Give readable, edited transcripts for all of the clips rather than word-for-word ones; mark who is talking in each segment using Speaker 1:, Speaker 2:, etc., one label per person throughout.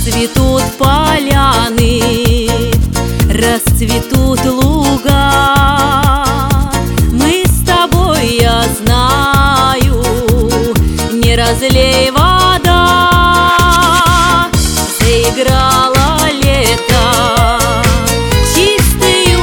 Speaker 1: Расцветут поляны, расцветут луга. Мы с тобой, я знаю, не разлей вода. Заиграло лето чистою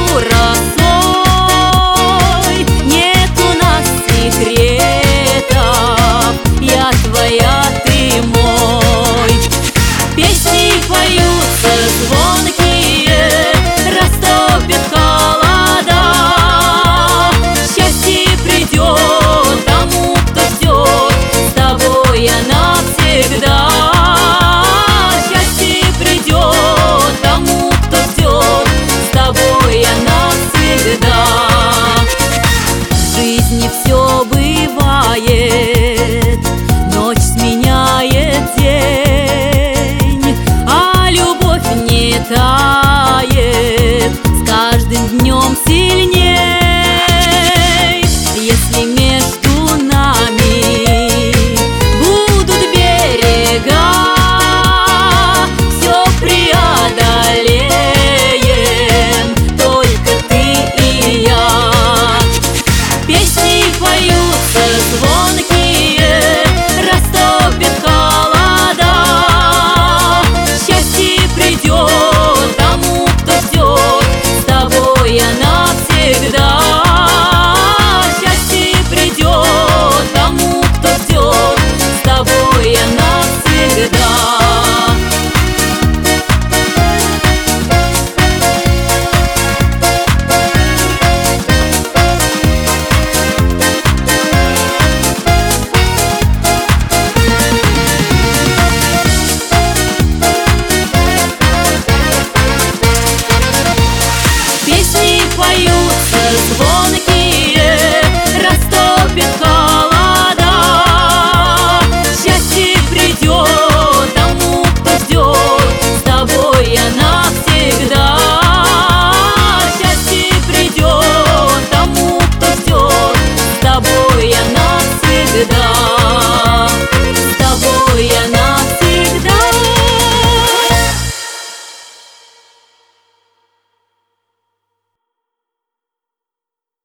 Speaker 1: росой. Нет у нас секретов, я твоя, ты мой. Песни поются звонкие, растопят холода. Счастье придет тому, кто ждет, с тобой я навсегда. Счастье придет тому, кто ждет, с тобой я навсегда. В жизни все бывает, ночь сменяет день, а любовь не тает, с каждым днем сильней. Если между нами будут берега, все преодолеем, только ты и я. Песни поются звонкие, растопят холода. Счастье придет тому, кто ждет, с тобой я навсегда. Счастье придет тому, кто ждет, с тобой я навсегда.